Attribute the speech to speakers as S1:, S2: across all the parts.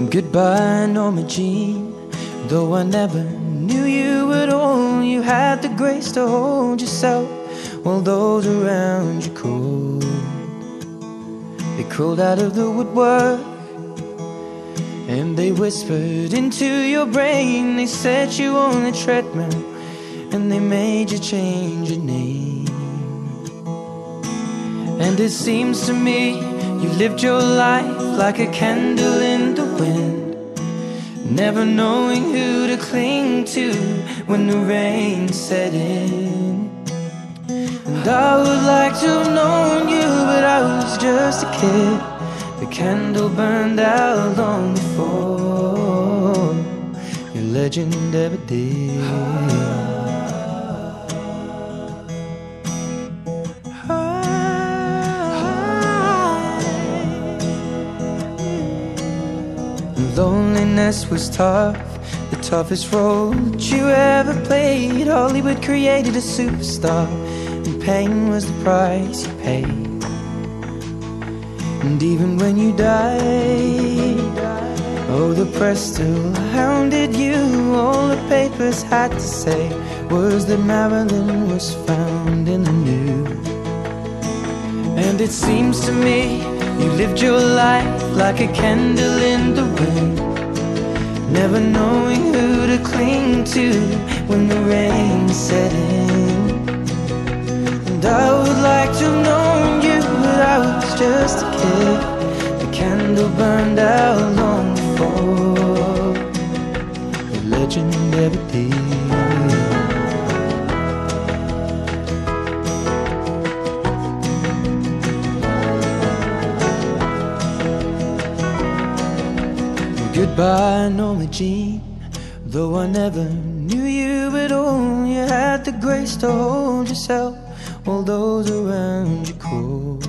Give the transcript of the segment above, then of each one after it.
S1: Goodbye, Norma Jean. Though I never knew you at all, you had the grace to hold yourself while those around you crawled. They crawled out of the woodwork and they whispered into your brain. They set you on the treadmill and they made you change your name. And it seems to me you lived your life like a candle in the wind, never knowing who to cling to when the rain set in. And I would like to have known you, but I was just a kid. The candle burned out long before your legend ever did. Loneliness was tough, the toughest role that you ever played. Hollywood created a superstar, and pain was the price you paid. And even when you died, oh, the press still hounded you. All the papers had to say was that Marilyn was found in the news. And it seems to me you lived your life like a candle in the wind, never knowing who to cling to when the rain set in. And I would like to have known you, but I was just a kid. The candle burned out long before the legend ever did. Goodbye, Norma Jean. Though I never knew you at all, you had the grace to hold yourself while those around you crawled.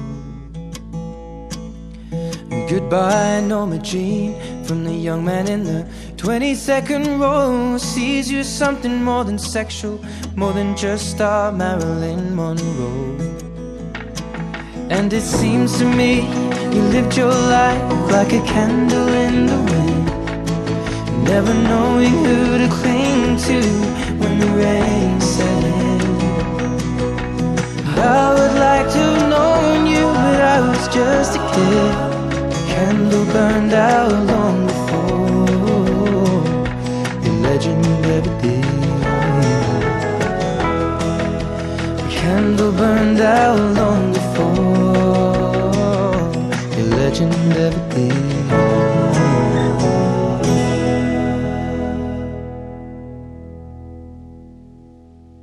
S1: And goodbye, Norma Jean, from the young man in the 22nd row. Sees you as something more than sexual, more than just our Marilyn Monroe. And it seems to me you lived your life like a candle in the wind, never knowing who to cling to when the rain set in. I would like to have known you, but I was just a kid. The candle burned out long before your legend ever did. The candle burned out long before your legend ever did.